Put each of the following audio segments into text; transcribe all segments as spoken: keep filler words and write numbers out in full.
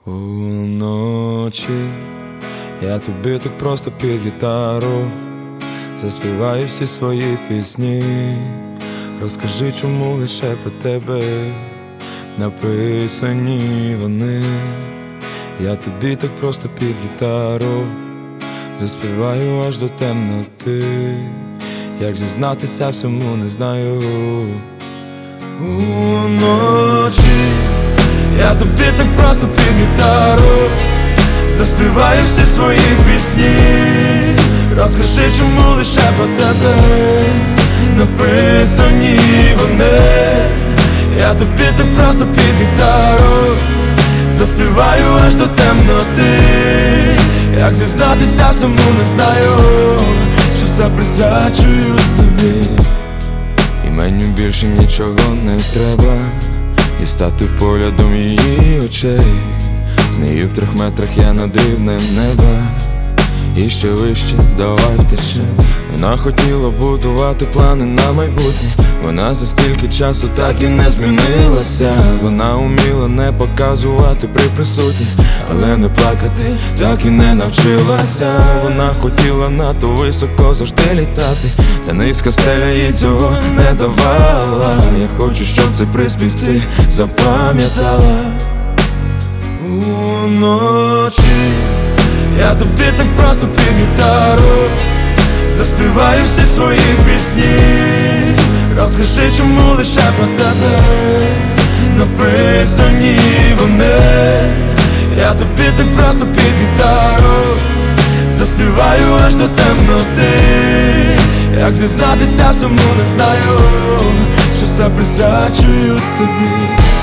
Уночі я тобі так просто під гітару заспіваю всі свої пісні. Розкажи, чому лише про тебе написані вони. Я тобі так просто під гітару заспіваю аж до темноти. Як зізнатися всьому не знаю. Уночі я тобі так просто під гітару заспіваю всі свої пісні. Розкажи, чому лише про тебе написані вони. Я тобі так просто під гітару заспіваю аж до темноти. Як зізнатися всьому не знаю, що все присвячую тобі. І мені більше нічого не треба, дістати поглядом її очей. З нею в трьох метрах я над рівнем неба, і ще вище, давай втечем. Вона хотіла будувати плани на майбутнє. Вона за стільки часу так і не змінилася. Вона уміла не показувати при присутніх, але не плакати так і не навчилася. Вона хотіла надто високо завжди літати, та низька стеля їй цього не давала. Я хочу, щоб цей приспів ти запам'ятала. Уночі я тобі так просто під гітару заспіваю всі свої пісні. Розкажи, чому лише про тебе написані вони. Я тобі так просто під гітару заспіваю аж до темноти. Як зізнатися всьому не знаю, що все присвячую тобі.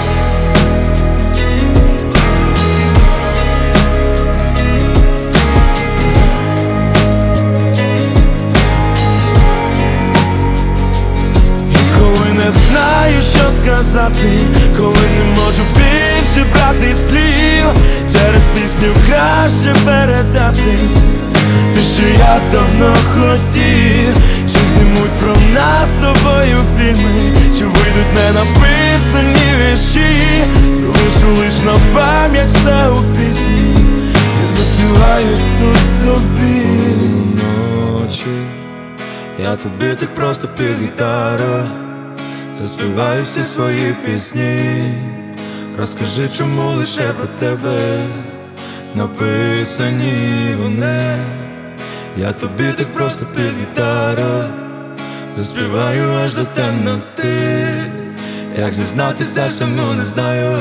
Знаю, що сказати, коли не можу більше брати слів. Через пісню краще передати те, що я давно хотів. Що знімуть про нас з тобою фільми, що вийдуть не написані вірші. Залишу лиш на пам'ять все у пісні і заспіваю тут тобі. Уночі я тобі так просто під гітару заспіваю всі свої пісні. Розкажи, чому лише про тебе написані вони. Я тобі так просто під гітару заспіваю аж до темноти. Як зізнатися всьому не знаю.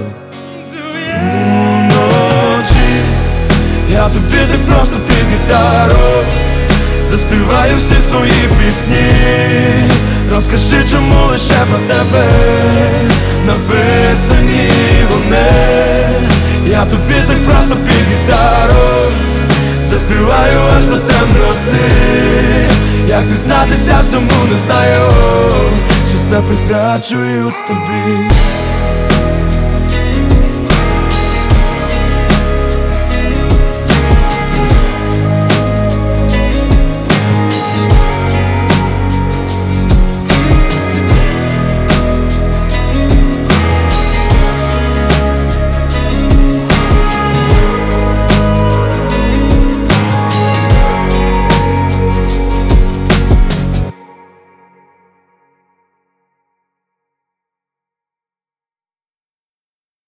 Уночі я тобі так просто під гітару заспіваю всі свої пісні. Розкажи, чому лише про тебе написані вони. Я тобі так просто під гітару заспіваю аж до темноти. Як зізнатися всьому не знаю, що все присвячую тобі.